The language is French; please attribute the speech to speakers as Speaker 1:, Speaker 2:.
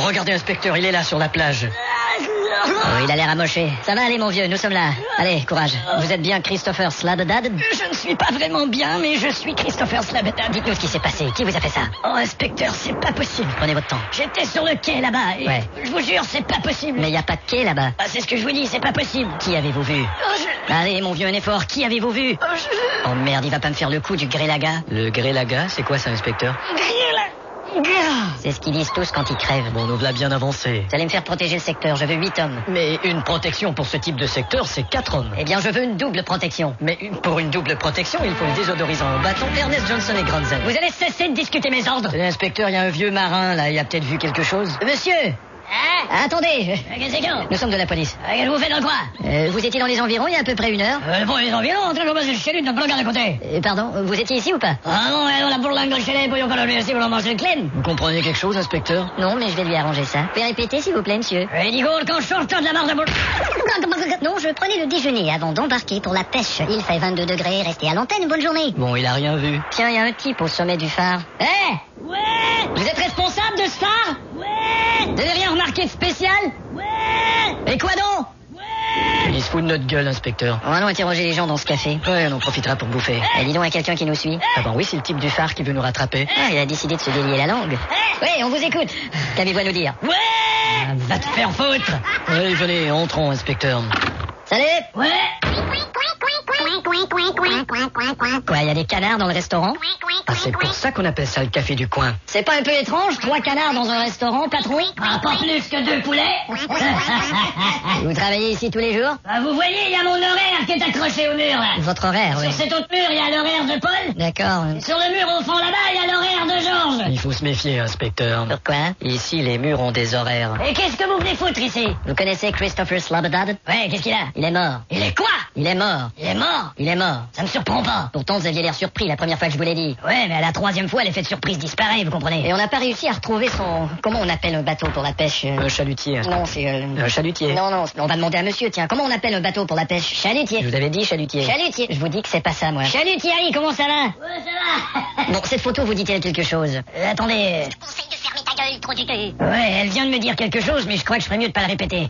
Speaker 1: Regardez, inspecteur, il est là sur la plage.
Speaker 2: Oh, il a l'air amoché. Ça va aller, mon vieux, nous sommes là. Allez, courage. Vous êtes bien Christopher Slabedad?
Speaker 3: Je ne suis pas vraiment bien, mais je suis Christopher Slabedad.
Speaker 2: Dites-nous ce qui s'est passé. Qui vous a fait ça?
Speaker 3: Oh, inspecteur, c'est pas possible.
Speaker 2: Prenez votre temps.
Speaker 3: J'étais sur le quai là-bas et
Speaker 2: Ouais.
Speaker 3: je vous jure, c'est pas possible.
Speaker 2: Mais il n'y a pas de quai là-bas.
Speaker 3: Ah, c'est ce que je vous dis, c'est pas possible.
Speaker 2: Qui avez-vous vu? Allez, mon vieux, un effort. Qui avez-vous vu? Oh merde, il va pas me faire le coup du Grélaga.
Speaker 1: Le Grélaga, c'est quoi ça, inspecteur?
Speaker 2: C'est ce qu'ils disent tous quand ils crèvent.
Speaker 1: Bon, nous voilà bien avancés.
Speaker 2: Vous allez me faire protéger le secteur. Je veux 8 hommes.
Speaker 1: Mais une protection pour ce type de secteur, c'est 4 hommes.
Speaker 2: Eh bien, je veux une double protection.
Speaker 1: Mais pour une double protection, il faut le désodorisant au bâton Ernest Johnson et Granzen.
Speaker 3: Vous allez cesser de discuter mes ordres.
Speaker 1: L'inspecteur, il y a un vieux marin, là. Il a peut-être vu quelque chose.
Speaker 2: Monsieur!
Speaker 3: Hein?
Speaker 2: Attendez!
Speaker 3: Qu'est-ce que c'est que
Speaker 2: Nous sommes de la police.
Speaker 3: qu'est-ce que vous faites dans quoi?
Speaker 2: Vous étiez dans les environs il y a à peu près 1 heure.
Speaker 3: Bon, les environs, en train de passer le chalut dans le regard à côté.
Speaker 2: Pardon, vous étiez ici ou pas?
Speaker 3: Ah non, la bourlingue de chalet, pour qu'on le pour manger le clem.
Speaker 1: Vous comprenez quelque chose, inspecteur?
Speaker 2: Non, mais je vais lui arranger ça. Vous pouvez répéter, s'il vous plaît, monsieur?
Speaker 3: Et Nico, quand je sortais de la barre de boule.
Speaker 2: Non, je prenais le déjeuner avant d'embarquer pour la pêche. Il fait 22 degrés, restez à l'antenne, bonne journée.
Speaker 1: Bon, il a rien vu.
Speaker 2: Tiens, il y a un type au sommet du phare.
Speaker 3: Ouais.
Speaker 2: Vous êtes responsable de ce phare?
Speaker 3: Ouais.
Speaker 2: Vous n'avez rien remarqué de spécial?
Speaker 3: Ouais.
Speaker 2: Et quoi donc?
Speaker 1: Il se fout de notre gueule, inspecteur.
Speaker 2: On va allons interroger les gens dans ce café.
Speaker 1: Ouais, on en profitera pour bouffer.
Speaker 2: Et dis donc à quelqu'un qui nous suit.
Speaker 1: Ah ben oui, c'est le type du phare qui veut nous rattraper.
Speaker 2: Ah, il a décidé de se délier la langue. Oui, on vous écoute. Qu'avez-vous à nous dire?
Speaker 3: Ouais. Va te faire foutre.
Speaker 1: Allez, venez, entrons, inspecteur.
Speaker 2: Salut!
Speaker 3: Ouais.
Speaker 2: Quoi, il y a des canards dans le restaurant?
Speaker 1: Ah, c'est pour ça qu'on appelle ça le café du coin.
Speaker 2: C'est pas un peu étrange, 3 canards dans un restaurant, patron?
Speaker 3: Ah, pas plus que 2 poulets.
Speaker 2: Vous travaillez ici tous les jours?
Speaker 3: Ah, vous voyez, il y a mon horaire qui est accroché au mur, là.
Speaker 2: Votre horaire, oui.
Speaker 3: Sur cet autre mur, il y a l'horaire de Paul.
Speaker 2: D'accord.
Speaker 3: Sur le mur au fond là-bas, il y a l'horaire de Georges.
Speaker 1: Il faut se méfier, inspecteur.
Speaker 2: Pourquoi?
Speaker 1: Ici, les murs ont des horaires.
Speaker 3: Et qu'est-ce que vous venez foutre ici?
Speaker 2: Vous connaissez Christopher Slabedad?
Speaker 3: Ouais, qu'est-ce qu'il a?
Speaker 2: Il est mort.
Speaker 3: Il est quoi?
Speaker 2: Il est mort.
Speaker 3: Il est mort.
Speaker 2: Il est mort.
Speaker 3: Ça me surprend pas.
Speaker 2: Pourtant, vous aviez l'air surpris la première fois que je vous l'ai dit.
Speaker 3: Ouais, mais à la 3e fois, l'effet de surprise disparaît, vous comprenez?
Speaker 2: Et on n'a pas réussi à retrouver son... Comment on appelle un bateau pour la pêche?
Speaker 1: Un chalutier.
Speaker 2: Non, c'est...
Speaker 1: Un chalutier.
Speaker 2: Non, on va demander à monsieur, tiens. Comment on appelle un bateau pour la pêche? Chalutier.
Speaker 1: Je vous avais dit chalutier.
Speaker 2: Chalutier. Je vous dis que c'est pas ça, moi.
Speaker 3: Chalutieri, comment ça va? Ouais, ça va.
Speaker 2: Bon, cette photo vous dit-elle quelque chose?
Speaker 3: Attendez.
Speaker 2: Je te conseille de fermer ta gueule, trop du cul.
Speaker 3: Ouais, elle vient de me dire quelque chose, mais je crois que je ferais mieux de pas le répéter.